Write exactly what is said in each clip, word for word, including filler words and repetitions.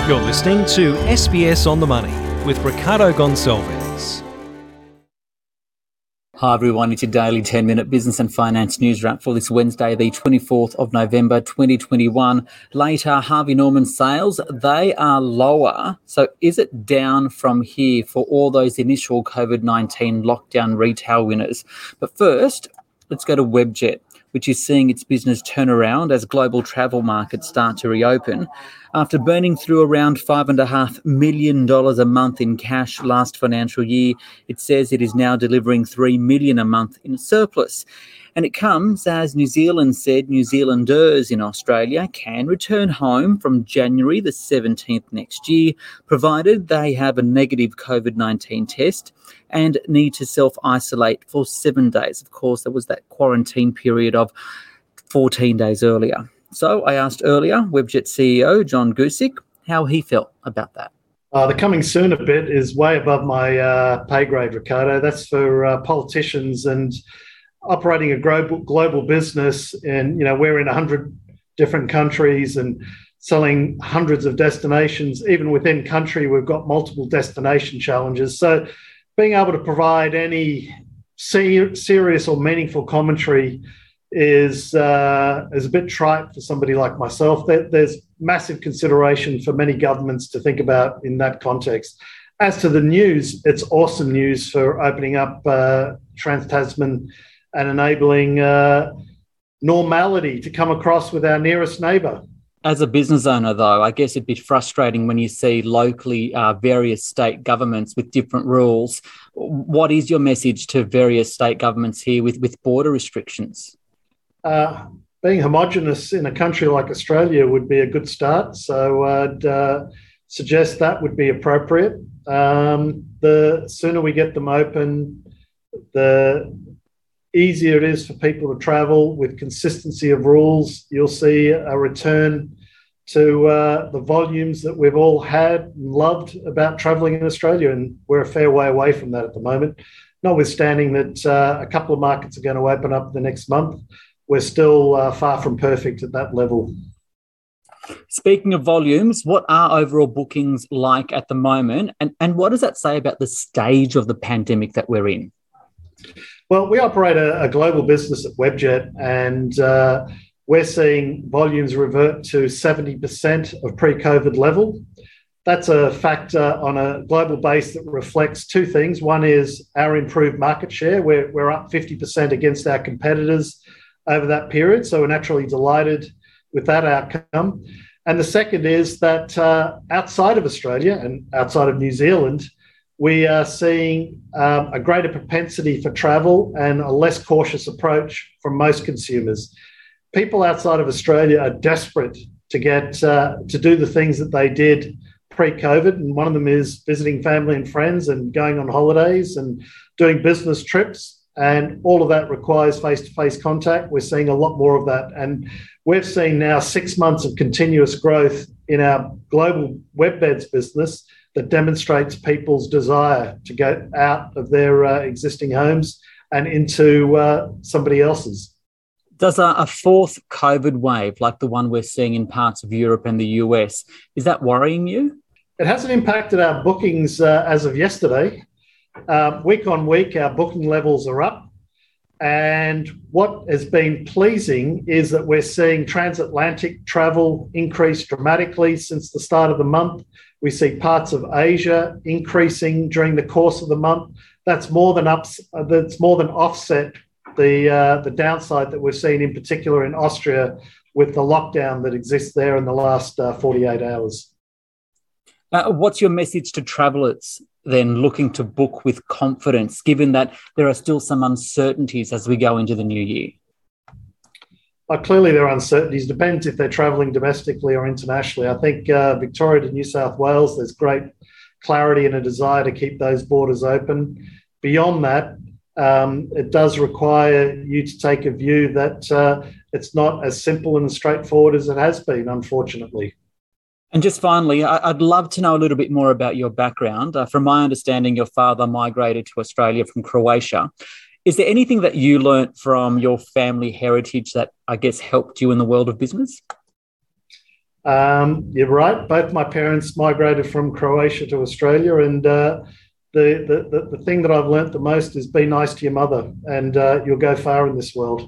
You're listening to S B S On The Money with Ricardo Gonçalves. Hi everyone, it's your daily ten minute business and finance news wrap for this Wednesday, the twenty-fourth of November twenty twenty-one. Later, Harvey Norman sales, they are lower. So is it down from here for all those initial COVID nineteen lockdown retail winners? But first, let's go to Webjet, which is seeing its business turn around as global travel markets start to reopen. After burning through around five point five million dollars a month in cash last financial year, it says it is now delivering three million dollars a month in surplus. And it comes as New Zealand said New Zealanders in Australia can return home from January the seventeenth next year, provided they have a negative COVID nineteen test and need to self-isolate for seven days. Of course, there was that quarantine period of fourteen days earlier. So I asked earlier Webjet C E O John Guscic how he felt about that. Uh, the coming sooner bit is way above my uh, pay grade, Ricardo. That's for uh, politicians and operating a global global business. And, you know, we're in one hundred different countries and selling hundreds of destinations. Even within country, we've got multiple destination challenges. So being able to provide any ser- serious or meaningful commentary is uh, is a bit trite for somebody like myself. There, there's massive consideration for many governments to think about in that context. As to the news, it's awesome news for opening up uh, Trans-Tasman and enabling uh, normality to come across with our nearest neighbour. As a business owner, though, I guess it'd be frustrating when you see locally uh, various state governments with different rules. What is your message to various state governments here with, with border restrictions? Uh, being homogenous in a country like Australia would be a good start. So I'd uh, suggest that would be appropriate. Um, the sooner we get them open, the easier it is for people to travel with consistency of rules. You'll see a return to uh, the volumes that we've all had and loved about travelling in Australia, and we're a fair way away from that at the moment. Notwithstanding that uh, a couple of markets are going to open up the next month, we're still uh, far from perfect at that level. Speaking of volumes, what are overall bookings like at the moment, and, and what does that say about the stage of the pandemic that we're in? Well, we operate a, a global business at Webjet, and uh, we're seeing volumes revert to seventy percent of pre-COVID level. That's a factor on a global base that reflects two things. One is our improved market share. We're, we're up fifty percent against our competitors over that period, so we're naturally delighted with that outcome. And the second is that uh, outside of Australia and outside of New Zealand, we are seeing um, a greater propensity for travel and a less cautious approach from most consumers. People outside of Australia are desperate to get uh, to do the things that they did pre-COVID, and one of them is visiting family and friends and going on holidays and doing business trips, and all of that requires face-to-face contact. We're seeing a lot more of that, and we've seen now six months of continuous growth in our global WebBeds business that demonstrates people's desire to get out of their uh, existing homes and into uh, somebody else's. Does a, a fourth COVID wave, like the one we're seeing in parts of Europe and the U S, is that worrying you? It hasn't impacted our bookings uh, as of yesterday. Uh, week on week, our booking levels are up. And what has been pleasing is that we're seeing transatlantic travel increase dramatically since the start of the month. We see parts of Asia increasing during the course of the month. That's more than ups, uh, that's more than offset the uh, the downside that we've seen, in particular in Austria, with the lockdown that exists there in the last uh, forty-eight hours. Uh, what's your message to travellers then looking to book with confidence, given that there are still some uncertainties as we go into the new year? Well, clearly there are uncertainties. Depends if they're travelling domestically or internationally. I think uh, Victoria to New South Wales, there's great clarity and a desire to keep those borders open. Beyond that, um, it does require you to take a view that uh, it's not as simple and straightforward as it has been, unfortunately. And just finally, I'd love to know a little bit more about your background. Uh, from my understanding, your father migrated to Australia from Croatia. Is there anything that you learnt from your family heritage that I guess helped you in the world of business? Um, you're right. Both my parents migrated from Croatia to Australia, and uh, the, the, the, the thing that I've learnt the most is be nice to your mother, and uh, you'll go far in this world.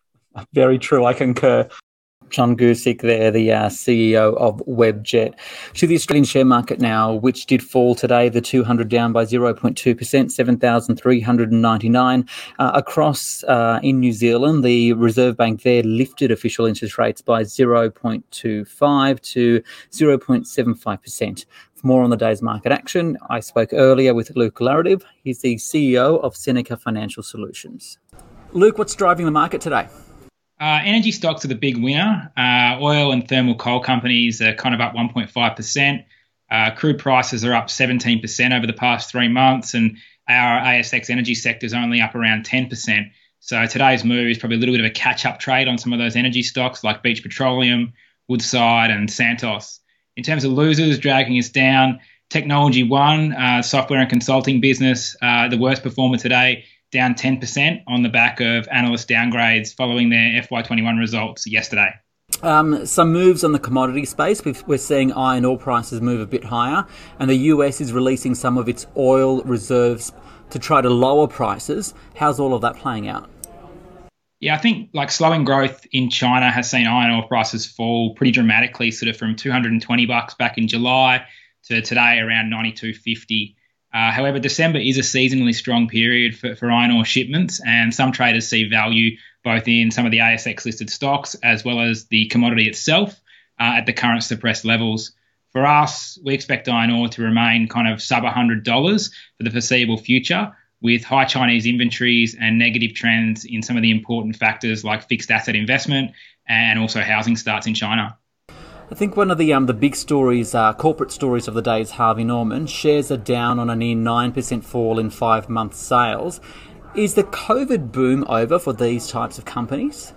Very true. I concur. John Guscic there, the uh, C E O of Webjet. To the Australian share market now, which did fall today, the two hundred down by zero point two percent, seven thousand three hundred ninety-nine. Uh, across uh, in New Zealand, the Reserve Bank there lifted official interest rates by zero point two five to zero point seven five percent. For more on the day's market action, I spoke earlier with Luke Lauritive. He's the C E O of Seneca Financial Solutions. Luke, what's driving the market today? Uh, energy stocks are the big winner. Uh, oil and thermal coal companies are kind of up one point five percent. Uh, crude prices are up seventeen percent over the past three months, and our A S X energy sector is only up around ten percent. So today's move is probably a little bit of a catch-up trade on some of those energy stocks like Beach Petroleum, Woodside and Santos. In terms of losers, dragging us down, Technology One, uh, software and consulting business, uh, the worst performer today, down ten percent on the back of analyst downgrades following their F Y twenty-one results yesterday. Um, some moves on the commodity space. We've, we're seeing iron ore prices move a bit higher, and the U S is releasing some of its oil reserves to try to lower prices. How's all of that playing out? Yeah, I think like slowing growth in China has seen iron ore prices fall pretty dramatically, sort of from two hundred twenty bucks back in July to today around ninety-two fifty. Uh, however, December is a seasonally strong period for, for iron ore shipments, and some traders see value both in some of the A S X-listed stocks as well as the commodity itself uh, at the current suppressed levels. For us, we expect iron ore to remain kind of sub one hundred dollars for the foreseeable future, with high Chinese inventories and negative trends in some of the important factors like fixed asset investment and also housing starts in China. I think one of the um, the big stories, uh, corporate stories of the day is Harvey Norman. Shares are down on a near nine percent fall in five months sales. Is the COVID boom over for these types of companies?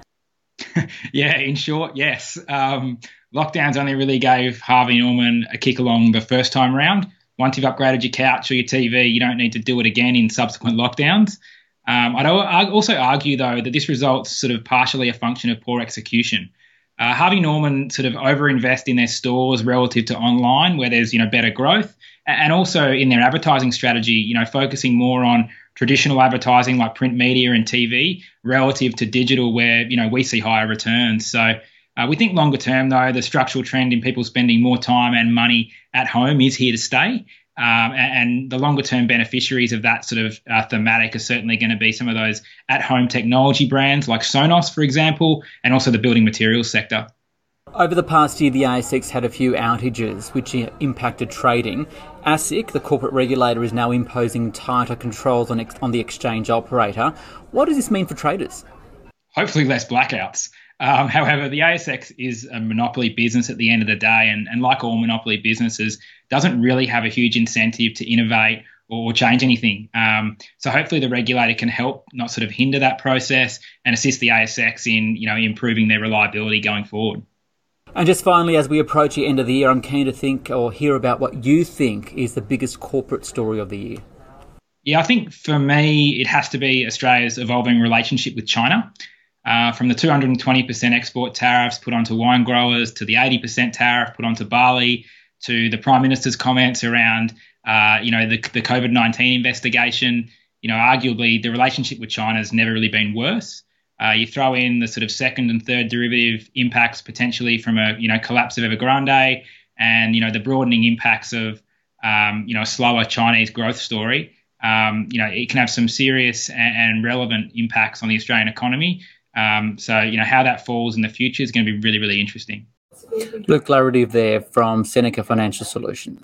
Yeah, in short, yes. Um, lockdowns only really gave Harvey Norman a kick along the first time round. Once you've upgraded your couch or your T V, you don't need to do it again in subsequent lockdowns. Um, I'd also argue, though, that this result's sort of partially a function of poor execution. Uh, Harvey Norman sort of overinvest in their stores relative to online, where there's, you know, better growth, and also in their advertising strategy, you know, focusing more on traditional advertising like print media and T V relative to digital, where, you know, we see higher returns. So uh, we think longer term, though, the structural trend in people spending more time and money at home is here to stay. Um, and, and the longer term beneficiaries of that sort of uh, thematic are certainly going to be some of those at-home technology brands like Sonos, for example, and also the building materials sector. Over the past year, the A S X had a few outages which impacted trading. ASIC, the corporate regulator, is now imposing tighter controls on, ex- on the exchange operator. What does this mean for traders? Hopefully less blackouts. Um, however, the A S X is a monopoly business at the end of the day, and, and like all monopoly businesses, doesn't really have a huge incentive to innovate or change anything. Um, so hopefully the regulator can help not sort of hinder that process and assist the A S X in, you know, improving their reliability going forward. And just finally, as we approach the end of the year, I'm keen to think or hear about what you think is the biggest corporate story of the year. Yeah, I think for me, it has to be Australia's evolving relationship with China. Uh, from the two hundred twenty percent export tariffs put onto wine growers to the eighty percent tariff put onto barley to the Prime Minister's comments around, uh, you know, the, the COVID nineteen investigation, you know, arguably the relationship with China has never really been worse. Uh, you throw in the sort of second and third derivative impacts potentially from a, you know, collapse of Evergrande and, you know, the broadening impacts of, um, you know, a slower Chinese growth story. Um, you know, it can have some serious and, and relevant impacts on the Australian economy. Um, so, you know, how that falls in the future is going to be really, really interesting. Luke Lauritive there from Seneca Financial Solutions.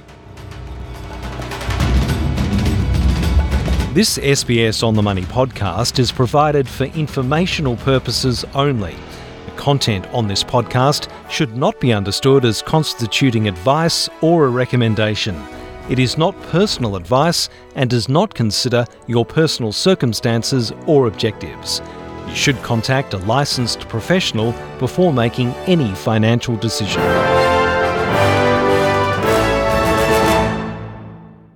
This S B S On The Money podcast is provided for informational purposes only. The content on this podcast should not be understood as constituting advice or a recommendation. It is not personal advice and does not consider your personal circumstances or objectives. You should contact a licensed professional before making any financial decision.